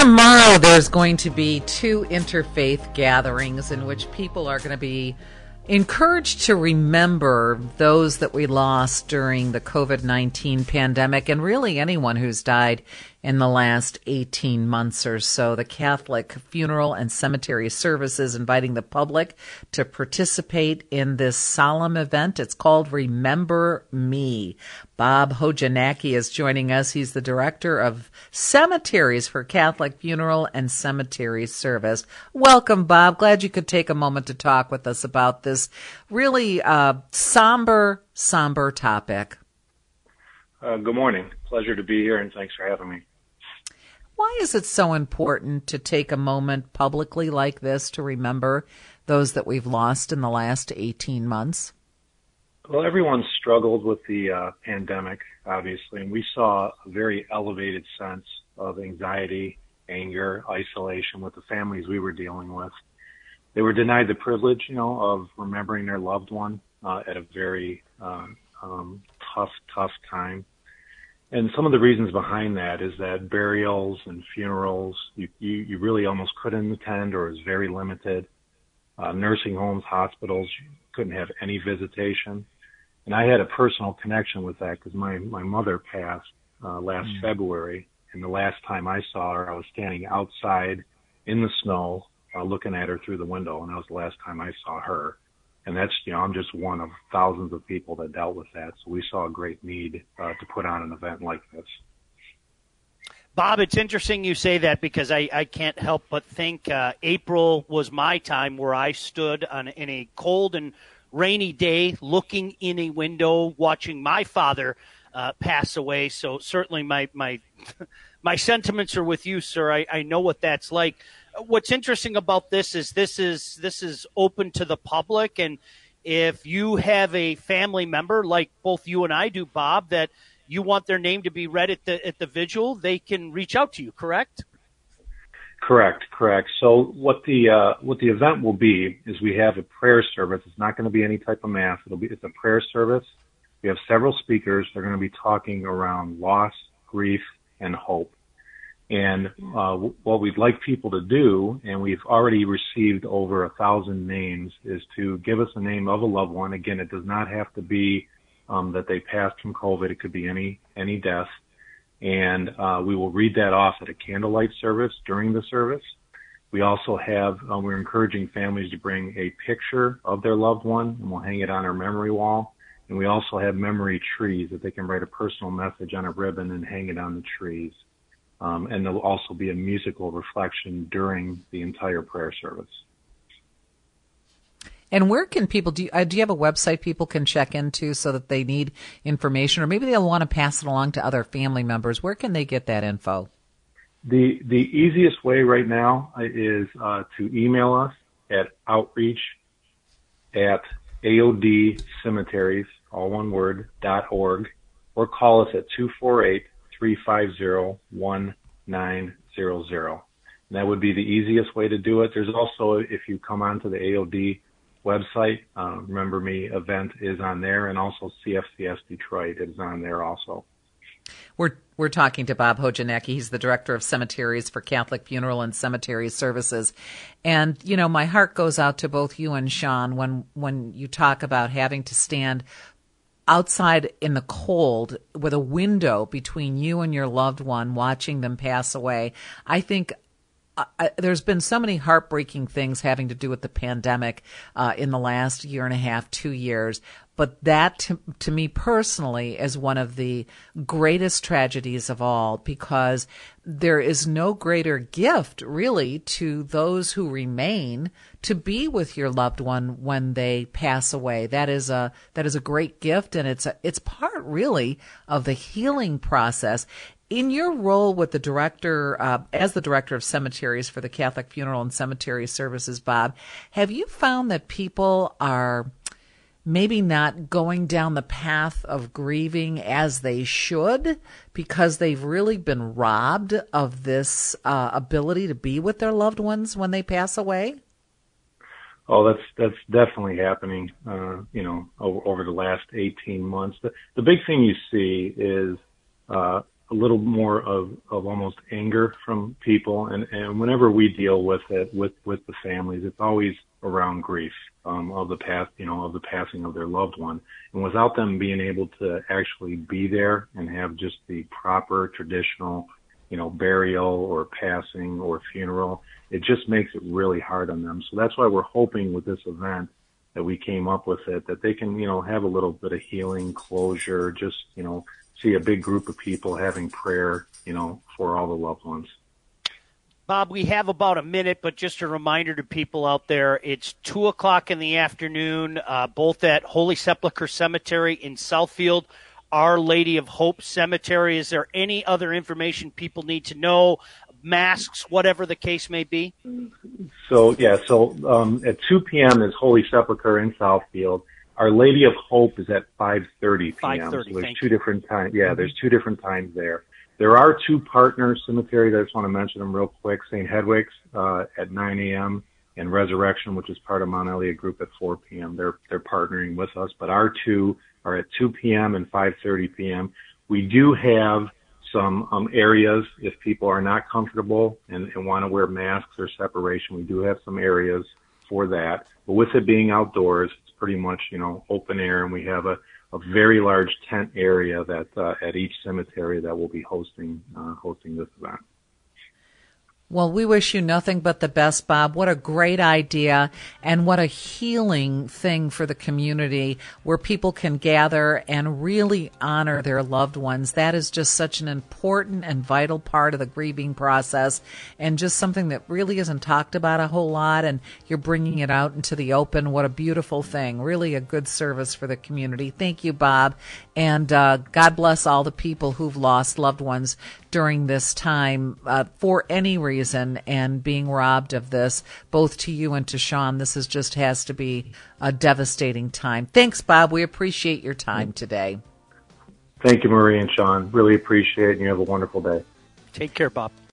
tomorrow there's going to be two interfaith gatherings in which people are going to be encouraged to remember those that we lost during the COVID-19 pandemic, and really anyone who's died in the last 18 months or so. The Catholic Funeral and Cemetery Services inviting the public to participate in this solemn event. It's called Remember Me. Bob Hojanacki is joining us. He's the director of cemeteries for Catholic Funeral and Cemetery Service. Welcome, Bob. Glad you could take a moment to talk with us about this really somber topic. Good morning. Pleasure to be here, and thanks for having me. Why is it so important to take a moment publicly like this to remember those that we've lost in the last 18 months? Well, everyone struggled with the pandemic, obviously, and we saw a very elevated sense of anxiety, anger, isolation with the families we were dealing with. They were denied the privilege, of remembering their loved one at a very tough time. And some of the reasons behind that is that burials and funerals, you really almost couldn't attend, or it was very limited. Nursing homes, hospitals, you couldn't have any visitation. And I had a personal connection with that because my mother passed last February, and the last time I saw her, I was standing outside in the snow looking at her through the window, and that was the last time I saw her. And that's, I'm just one of thousands of people that dealt with that. So we saw a great need to put on an event like this. Bob, it's interesting you say that because I can't help but think April was my time where I stood in a cold and rainy day looking in a window watching my father pass away. So certainly my my sentiments are with you, sir. I know what that's like. What's interesting about this is open to the public, and if you have a family member like both you and I do, Bob, that you want their name to be read at the vigil, they can reach out to you, correct? Correct. So what the event will be is we have a prayer service. It's not going to be any type of mass. It's a prayer service. We have several speakers. They're going to be talking around loss, grief, and hope. And what we'd like people to do, and we've already received over 1,000 names, is to give us a name of a loved one. Again, it does not have to be that they passed from COVID. It could be any death. And we will read that off at a candlelight service during the service. We also have, we're encouraging families to bring a picture of their loved one, and we'll hang it on our memory wall. And we also have memory trees that they can write a personal message on a ribbon and hang it on the trees. And there'll also be a musical reflection during the entire prayer service. And where can people, do you have a website people can check into so that they need information, or maybe they'll want to pass it along to other family members? Where can they get that info? The easiest way right now is to email us at outreach@aodcemeteries, all one word, .org, or call us at 248-350-1900. And that would be the easiest way to do it. There's also, if you come onto the AOD website, Remember Me event is on there, and also CFCS Detroit is on there also. We're talking to Bob Hojanacki. He's the director of cemeteries for Catholic Funeral and Cemetery Services. And, my heart goes out to both you and Sean when you talk about having to stand outside in the cold with a window between you and your loved one, watching them pass away. I think there's been so many heartbreaking things having to do with the pandemic in the last year and a half, 2 years. But that, to me personally, is one of the greatest tragedies of all, because there is no greater gift, really, to those who remain to be with your loved one when they pass away. That is a great gift, and it's part, really, of the healing process. In your role with the director, as the director of cemeteries for the Catholic Funeral and Cemetery Services, Bob, have you found that people are maybe not going down the path of grieving as they should because they've really been robbed of this ability to be with their loved ones when they pass away? Oh, that's definitely happening, over the last 18 months. The big thing you see is a little more of almost anger from people. And whenever we deal with it, with the families, it's always around grief, of the past, of the passing of their loved one. And without them being able to actually be there and have just the proper traditional, burial or passing or funeral, it just makes it really hard on them. So that's why we're hoping with this event that we came up with it, that they can, have a little bit of healing, closure, just, see a big group of people having prayer, for all the loved ones. Bob, we have about a minute, but just a reminder to people out there, it's 2 o'clock in the afternoon, both at Holy Sepulchre Cemetery in Southfield, Our Lady of Hope Cemetery. Is there any other information people need to know? Masks, whatever the case may be? So at 2 p.m. is Holy Sepulchre in Southfield. Our Lady of Hope is at 5:30 p.m. So there's two different times. Yeah, there's two different times there. There are two partner cemeteries. I just want to mention them real quick. St. Hedwig's at 9 a.m. and Resurrection, which is part of Mount Elliott Group, at 4 p.m. They're partnering with us, but our two are at 2 p.m. and 5:30 p.m. We do have some areas, if people are not comfortable and want to wear masks or separation, we do have some areas for that. But with it being outdoors, it's pretty much, open air, and we have a very large tent area that at each cemetery that will be hosting this event. Well, we wish you nothing but the best, Bob. What a great idea, and what a healing thing for the community, where people can gather and really honor their loved ones. That is just such an important and vital part of the grieving process, and just something that really isn't talked about a whole lot, and you're bringing it out into the open. What a beautiful thing. Really a good service for the community. Thank you, Bob, and God bless all the people who've lost loved ones during this time for any reason, and being robbed of this, both to you and to Sean. This has to be a devastating time. Thanks, Bob. We appreciate your time today. Thank you, Marie and Sean. Really appreciate it, and you have a wonderful day. Take care, Bob.